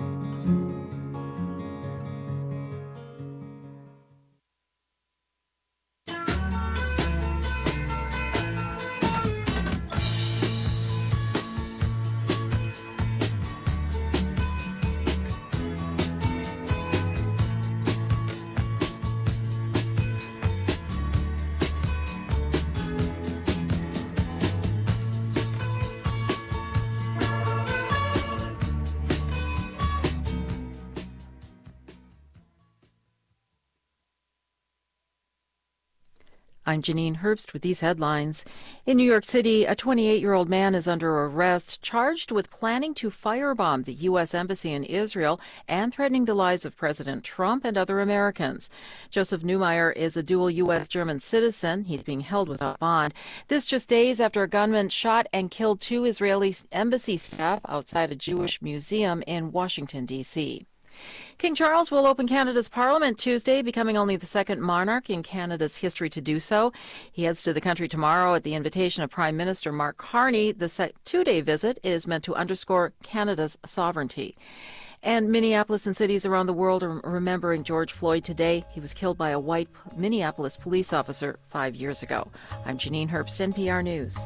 I'm Janine Herbst with these headlines. In New York City, a 28-year-old man is under arrest, charged with planning to firebomb the U.S. Embassy in Israel and threatening the lives of President Trump and other Americans. Joseph Neumeyer is a dual U.S.-German citizen. He's being held without bond. This just days after a gunman shot and killed 2 Israeli embassy staff outside a Jewish museum in Washington, D.C. King Charles will open Canada's Parliament Tuesday, becoming only the second monarch in Canada's history to do so. He heads to the country tomorrow at the invitation of Prime Minister Mark Carney. The 2-day visit is meant to underscore Canada's sovereignty. And Minneapolis and cities around the world are remembering George Floyd today. He was killed by a white Minneapolis police officer 5 years ago. I'm Janine Herbst, NPR News.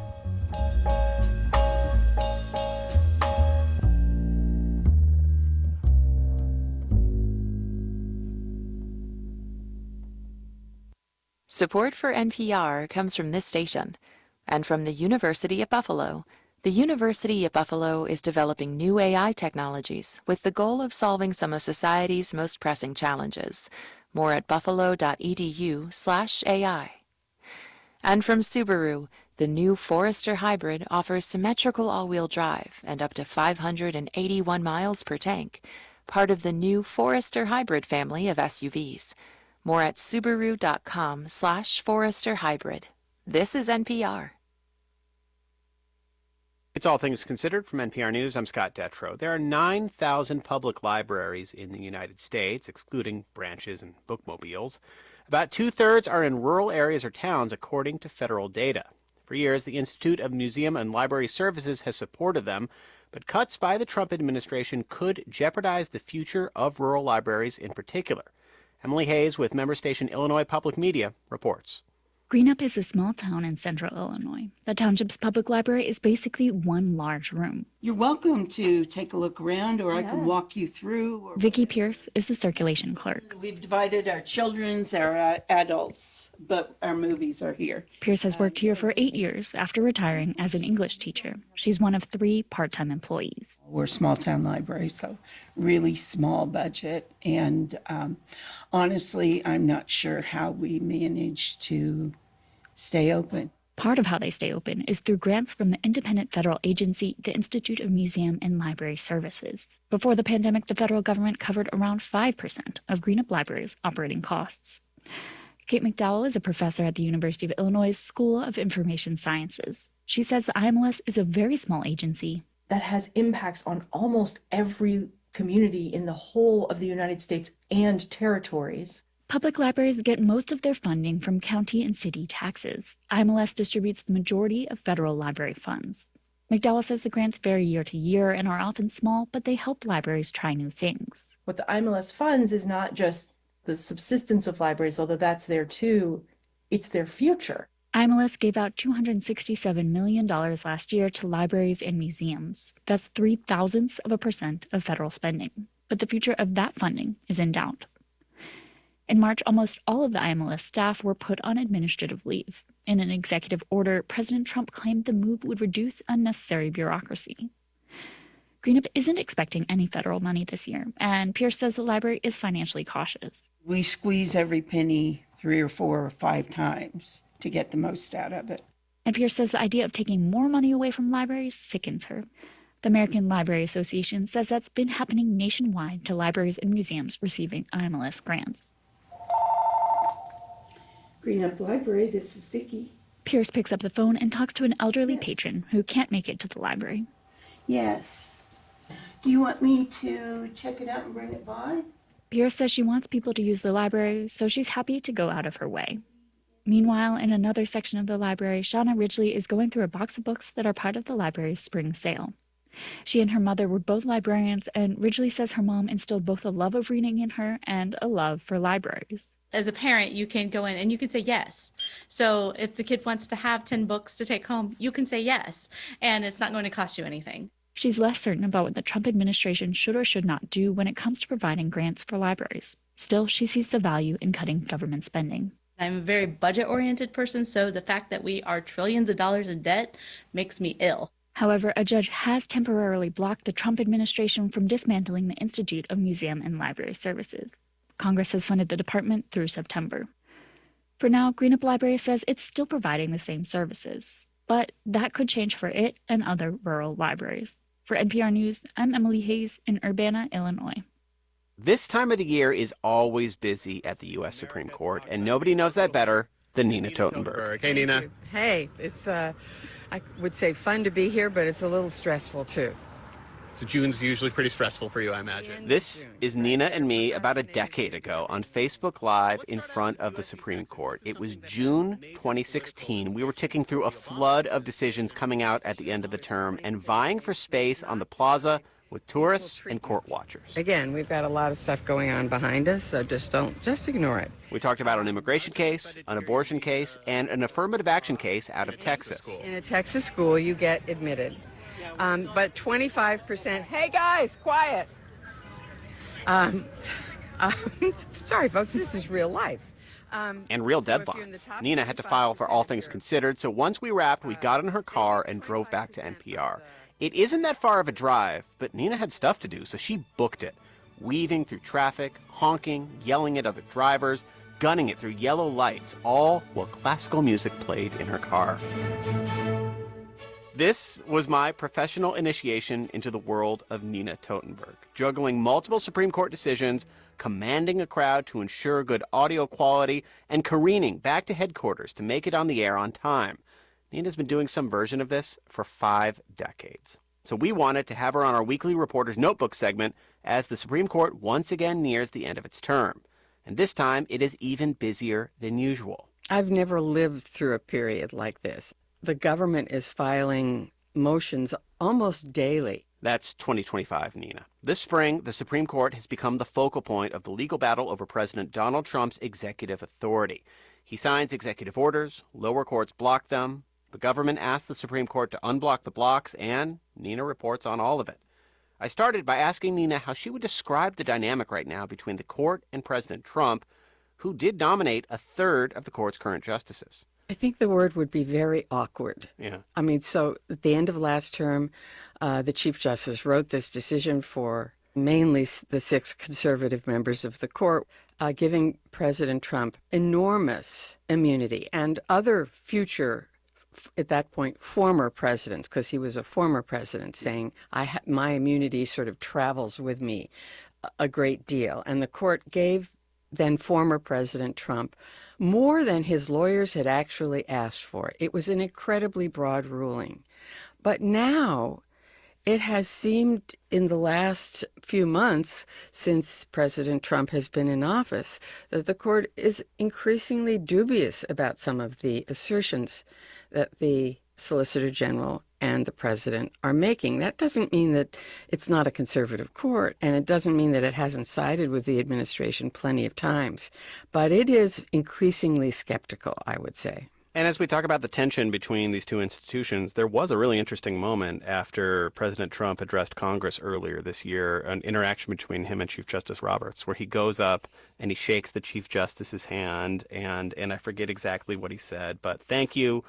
Support for NPR comes from this station and from the University at Buffalo. The University at Buffalo is developing new AI technologies with the goal of solving some of society's most pressing challenges. More at buffalo.edu/AI. And from Subaru, the new Forester Hybrid offers symmetrical all-wheel drive and up to 581 miles per tank, part of the new Forester Hybrid family of SUVs. More at Subaru.com/Forester Hybrid. This is NPR. It's All Things Considered from NPR News. I'm Scott Detrow. There are 9,000 public libraries in the United States, excluding branches and bookmobiles. About 2/3 are in rural areas or towns, according to federal data. For years, the Institute of Museum and Library Services has supported them, but cuts by the Trump administration could jeopardize the future of rural libraries in particular. Emily Hayes with member station Illinois Public Media reports. Greenup is a small town in central Illinois. The township's public library is basically one large room. You're welcome to take a look around, or I can walk you through. Vicki Pierce is the circulation clerk. We've divided our children's, our adults, but our movies are here. Pierce has worked here for 8 years after retiring as an English teacher. She's one of 3 part-time employees. We're a small town library, so really small budget. And honestly, I'm not sure how we managed to stay open. Part of how they stay open is through grants from the independent federal agency, the Institute of Museum and Library Services. Before the pandemic, the federal government covered around 5% of Greenup Library's operating costs. Kate McDowell is a professor at the University of Illinois School of Information Sciences. She says the IMLS is a very small agency that has impacts on almost every community in the whole of the United States and territories. Public libraries get most of their funding from county and city taxes. IMLS distributes the majority of federal library funds. McDowell says the grants vary year to year and are often small, but they help libraries try new things. What the IMLS funds is not just the subsistence of libraries, although that's there too, it's their future. IMLS gave out $267 million last year to libraries and museums. That's 0.03% of federal spending. But the future of that funding is in doubt. In March, almost all of the IMLS staff were put on administrative leave. In an executive order, President Trump claimed the move would reduce unnecessary bureaucracy. Greenup isn't expecting any federal money this year, and Pierce says the library is financially cautious. We squeeze every penny 3 or 4 or 5 times to get the most out of it. And Pierce says the idea of taking more money away from libraries sickens her. The American Library Association says that's been happening nationwide to libraries and museums receiving IMLS grants. Greenup Library, this is Vicki. Pierce picks up the phone and talks to an elderly patron who can't make it to the library. Yes. Do you want me to check it out and bring it by? Pierce says she wants people to use the library, so she's happy to go out of her way. Meanwhile, in another section of the library, Shauna Ridgely is going through a box of books that are part of the library's spring sale. She and her mother were both librarians, and Ridgely says her mom instilled both a love of reading in her and a love for libraries. As a parent, you can go in and you can say yes. So if the kid wants to have 10 books to take home, you can say yes, and it's not going to cost you anything. She's less certain about what the Trump administration should or should not do when it comes to providing grants for libraries. Still, she sees the value in cutting government spending. I'm a very budget-oriented person, so the fact that we are trillions of dollars in debt makes me ill. However, a judge has temporarily blocked the Trump administration from dismantling the Institute of Museum and Library Services. Congress has funded the department through September. For now, Greenup Library says it's still providing the same services, but that could change for it and other rural libraries. For NPR News, I'm Emily Hayes in Urbana, Illinois. This time of the year is always busy at the U.S. Supreme Court, and nobody knows that better than Nina Totenberg. Hey, Nina. Hey, it's, I would say fun to be here, but it's a little stressful, too. So June's usually pretty stressful for you, I imagine. This is Nina and me about a decade ago on Facebook Live in front of the Supreme Court. It was June 2016. We were ticking through a flood of decisions coming out at the end of the term and vying for space on the plaza with tourists and court watchers. Again, we've got a lot of stuff going on behind us, so just ignore it. We talked about an immigration case, an abortion case, and an affirmative action case out of Texas. In a Texas school, you get admitted. But 25%, hey guys, quiet. Sorry, folks, this is real life. And real deadlines. Nina had to file for All Things Considered, so once we wrapped, we got in her car and drove back to NPR. It isn't that far of a drive, but Nina had stuff to do, so she booked it, weaving through traffic, honking, yelling at other drivers, gunning it through yellow lights, all while classical music played in her car. This was my professional initiation into the world of Nina Totenberg, juggling multiple Supreme Court decisions, commanding a crowd to ensure good audio quality, and careening back to headquarters to make it on the air on time. Nina's been doing some version of this for 5 decades. So we wanted to have her on our weekly Reporter's Notebook segment as the Supreme Court once again nears the end of its term. And this time, it is even busier than usual. I've never lived through a period like this. The government is filing motions almost daily. That's 2025, Nina. This spring, the Supreme Court has become the focal point of the legal battle over President Donald Trump's executive authority. He signs executive orders, lower courts block them. The government asks the Supreme Court to unblock the blocks, and Nina reports on all of it. I started by asking Nina how she would describe the dynamic right now between the court and President Trump, who did nominate a third of the court's current justices. I think the word would be very awkward. Yeah. I mean, so at the end of last term, the Chief Justice wrote this decision for mainly the 6 conservative members of the court, giving President Trump enormous immunity and other future, at that point, former presidents, because he was a former president, saying, my immunity sort of travels with me a great deal. And the court gave then former President Trump more than his lawyers had actually asked for. It was an incredibly broad ruling. But now it has seemed in the last few months since President Trump has been in office that the court is increasingly dubious about some of the assertions that the Solicitor General and the president are making. That doesn't mean that it's not a conservative court, and it doesn't mean that it hasn't sided with the administration plenty of times. But it is increasingly skeptical, I would say. And as we talk about the tension between these two institutions, there was a really interesting moment after President Trump addressed Congress earlier this year, an interaction between him and Chief Justice Roberts, where he goes up and he shakes the Chief Justice's hand, and I forget exactly what he said, but thank you,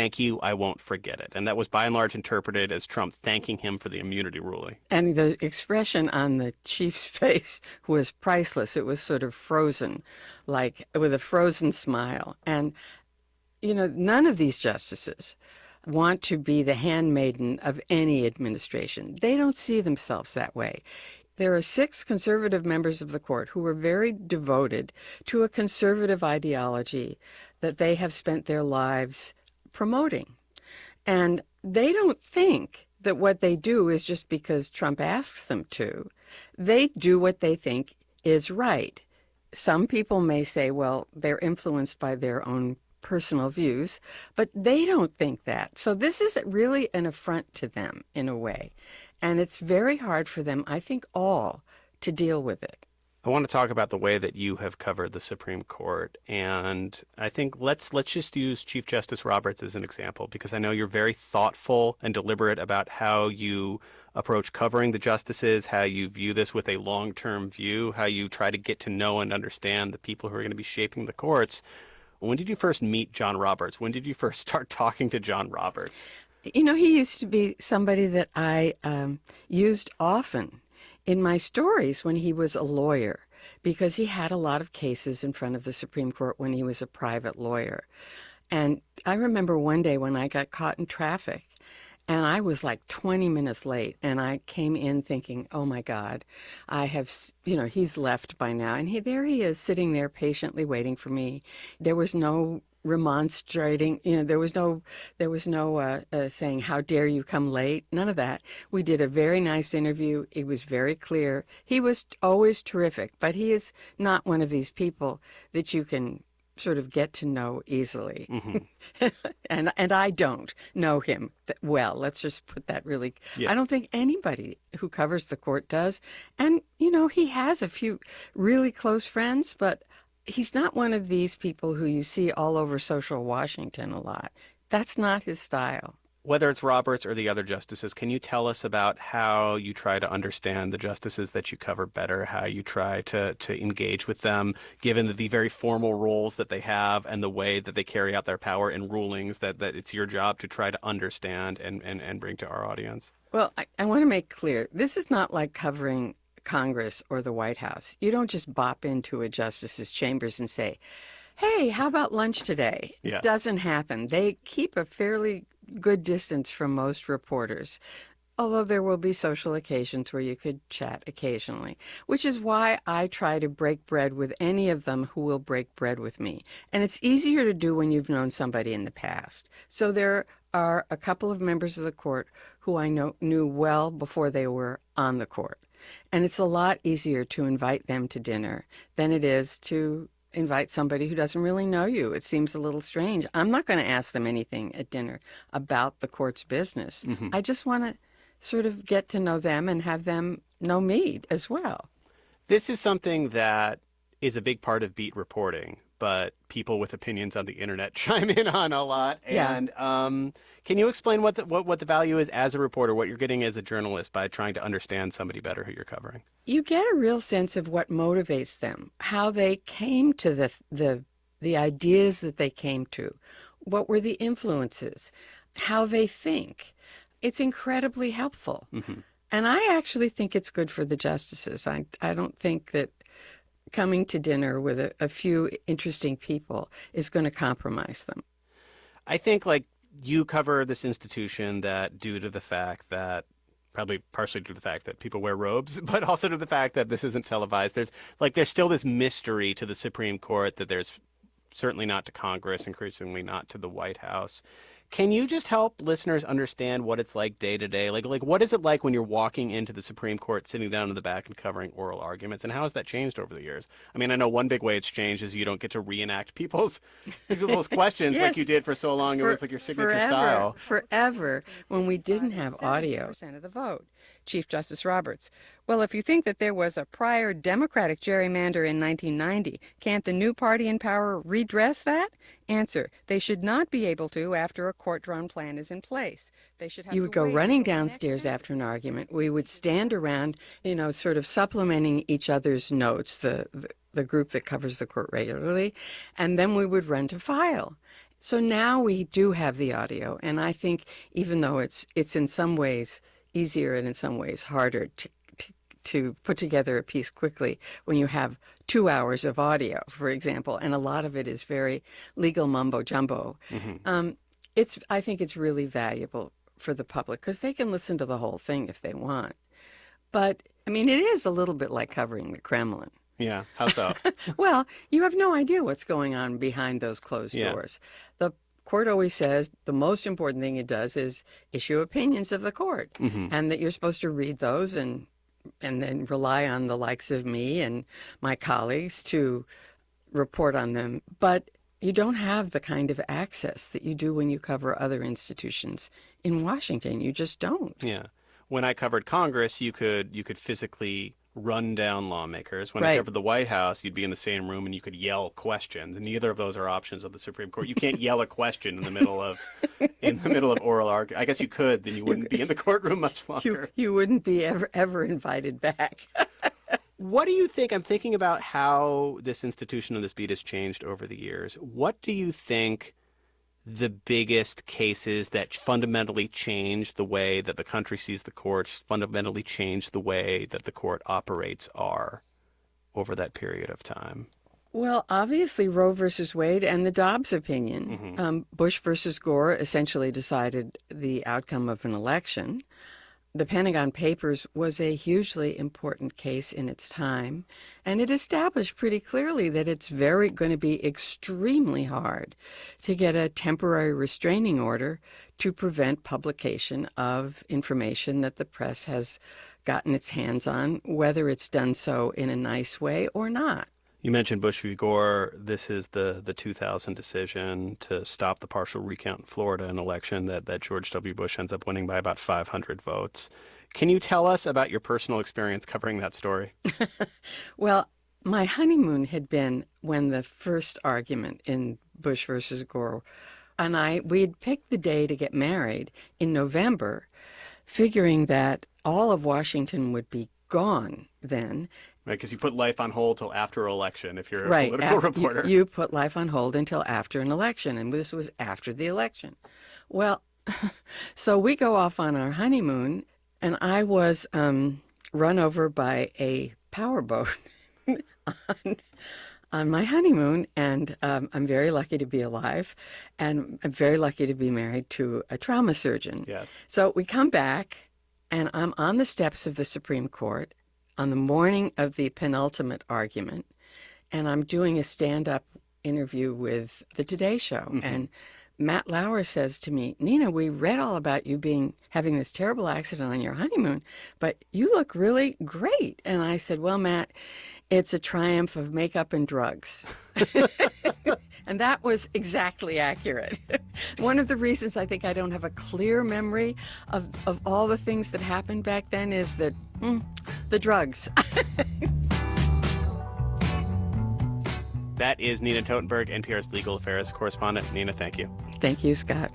I won't forget it. And that was by and large interpreted as Trump thanking him for the immunity ruling. And the expression on the chief's face was priceless. It was sort of frozen, like with a frozen smile. And you know, none of these justices want to be the handmaiden of any administration. They don't see themselves that way. There are 6 conservative members of the court who are very devoted to a conservative ideology that they have spent their lives promoting. And they don't think that what they do is just because Trump asks them to. They do what they think is right. Some people may say, well, they're influenced by their own personal views, but they don't think that. So this is really an affront to them in a way. And it's very hard for them, I think, all to deal with it. I want to talk about the way that you have covered the Supreme Court, and I think let's just use Chief Justice Roberts as an example, because I know you're very thoughtful and deliberate about how you approach covering the justices, how you view this with a long-term view, how you try to get to know and understand the people who are going to be shaping the courts. When did you first meet John Roberts? When did you first start talking to John Roberts? You know, he used to be somebody that I used often in my stories when he was a lawyer, because he had a lot of cases in front of the Supreme Court when he was a private lawyer. And I remember one day when I got caught in traffic, and I was like 20 minutes late, and I came in thinking, oh my God, I have, he's left by now. And there he is sitting there patiently waiting for me. There was no remonstrating, there was no saying, how dare you come late? None of that. We did a very nice interview. It was very clear. He was always terrific, but he is not one of these people that you can sort of get to know easily. Mm-hmm. and I don't know him well. Let's just put that really. Yeah. I don't think anybody who covers the court does. And, he has a few really close friends, but he's not one of these people who you see all over social Washington a lot. That's not his style. Whether it's Roberts or the other justices, can you tell us about how you try to understand the justices that you cover better, how you try to engage with them, given the very formal roles that they have and the way that they carry out their power in rulings, that it's your job to try to understand and bring to our audience? Well, I want to make clear, this is not like covering Congress or the White House. You don't just bop into a justice's chambers and say, hey, how about lunch today? Yeah. It doesn't happen. They keep a fairly good distance from most reporters, although there will be social occasions where you could chat occasionally, which is why I try to break bread with any of them who will break bread with me. And it's easier to do when you've known somebody in the past. So there are a couple of members of the court who I knew well before they were on the court. And it's a lot easier to invite them to dinner than it is to invite somebody who doesn't really know you. It seems a little strange. I'm not going to ask them anything at dinner about the court's business. Mm-hmm. I just want to sort of get to know them and have them know me as well. This is something that is a big part of beat reporting, but people with opinions on the internet chime in on a lot. Yeah. And can you explain what the value is as a reporter, what you're getting as a journalist by trying to understand somebody better who you're covering? You get a real sense of what motivates them, how they came to the ideas that they came to, what were the influences, how they think. It's incredibly helpful. Mm-hmm. And I actually think it's good for the justices. I don't think that coming to dinner with a few interesting people is going to compromise them. I think, you cover this institution that, due to the fact that, probably partially due to the fact that people wear robes, but also to the fact that this isn't televised, there's still this mystery to the Supreme Court that there's certainly not to Congress, increasingly not to the White House. Can you just help listeners understand what it's like day to day? Like what is it like when you're walking into the Supreme Court, sitting down in the back and covering oral arguments? And how has that changed over the years? I mean, I know one big way it's changed is you don't get to reenact people's questions. Yes. Like you did for so long. It was like your signature style. Forever, when we didn't have audio. 70% of the vote. Chief Justice Roberts. Well, if you think that there was a prior Democratic gerrymander in 1990, can't the new party in power redress that? Answer, they should not be able to after a court-drawn plan is in place. They should have. You would go running downstairs after an argument. We would stand around, sort of supplementing each other's notes, the group that covers the court regularly, and then we would run to file. So now we do have the audio, and I think even though it's in some ways easier and in some ways harder to put together a piece quickly when you have 2 hours of audio, for example, and a lot of it is very legal mumbo jumbo. Mm-hmm. I think it's really valuable for the public because they can listen to the whole thing if they want. But I mean, it is a little bit like covering the Kremlin. Yeah, how so? Well, you have no idea what's going on behind those closed doors. The court always says the most important thing it does is issue opinions of the court, and that you're supposed to read those and then rely on the likes of me and my colleagues to report on them. But you don't have the kind of access that you do when you cover other institutions in Washington. You just don't. Yeah. When I covered Congress, you could physically run down lawmakers. When I covered the White House, you'd be in the same room and you could yell questions. And neither of those are options of the Supreme Court. You can't yell a question in the middle of oral argument. I guess you could, then you wouldn't be in the courtroom much longer. You wouldn't be ever invited back. What do you think? I'm thinking about how this institution of this beat has changed over the years. What do you think the biggest cases that fundamentally changed the way that the country sees the courts, fundamentally changed the way that the court operates are over that period of time? Well, obviously Roe versus Wade and the Dobbs opinion. Bush versus Gore essentially decided the outcome of an election. The Pentagon Papers was a hugely important case in its time, and it established pretty clearly that it's going to be extremely hard to get a temporary restraining order to prevent publication of information that the press has gotten its hands on, whether it's done so in a nice way or not. You mentioned Bush v. Gore. This is the 2000 decision to stop the partial recount in Florida, an election that George W. Bush ends up winning by about 500 votes. Can you tell us about your personal experience covering that story? Well, my honeymoon had been when the first argument in Bush versus Gore, and we'd picked the day to get married in November, figuring that all of Washington would be gone then. Right, because you put life on hold till after an election if you're a political reporter. You put life on hold until after an election, and this was after the election. Well, so we go off on our honeymoon, and I was run over by a powerboat on my honeymoon, and I'm very lucky to be alive, and I'm very lucky to be married to a trauma surgeon. Yes. So we come back, and I'm on the steps of the Supreme Court on the morning of the penultimate argument, and I'm doing a stand-up interview with the Today Show, and Matt Lauer says to me, "Nina, we read all about you having this terrible accident on your honeymoon, but you look really great." And I said, "Well, Matt, it's a triumph of makeup and drugs." And that was exactly accurate. One of the reasons I think I don't have a clear memory of all the things that happened back then is that the drugs. That is Nina Totenberg, NPR's legal affairs correspondent. Nina, thank you. Thank you, Scott.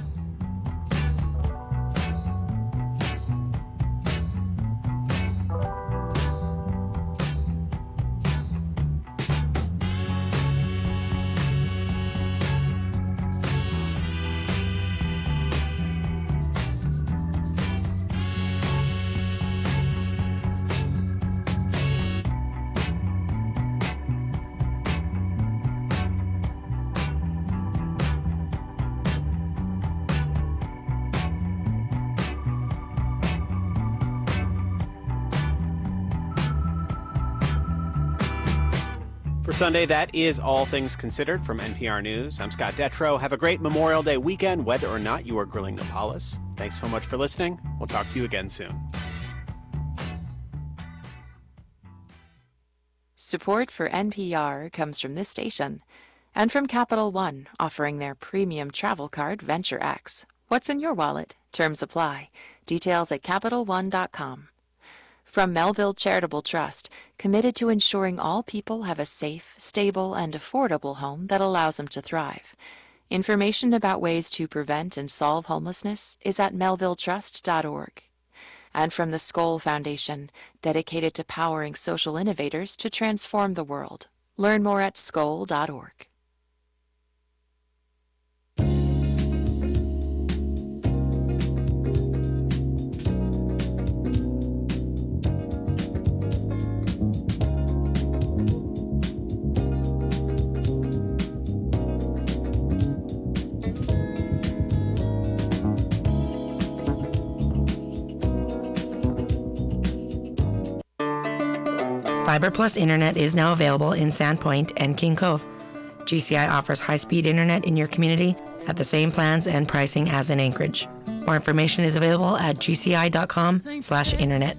Sunday, that is All Things Considered from NPR News. I'm Scott Detrow. Have a great Memorial Day weekend, whether or not you are grilling Napalus. Thanks so much for listening. We'll talk to you again soon. Support for NPR comes from this station and from Capital One, offering their premium travel card, Venture X. What's in your wallet? Terms apply. Details at CapitalOne.com. From Melville Charitable Trust, committed to ensuring all people have a safe, stable, and affordable home that allows them to thrive. Information about ways to prevent and solve homelessness is at melvilletrust.org. And from the Skoll Foundation, dedicated to powering social innovators to transform the world. Learn more at skoll.org. Fiber Plus Internet is now available in Sandpoint and King Cove. GCI offers high-speed internet in your community at the same plans and pricing as in Anchorage. More information is available at gci.com/internet.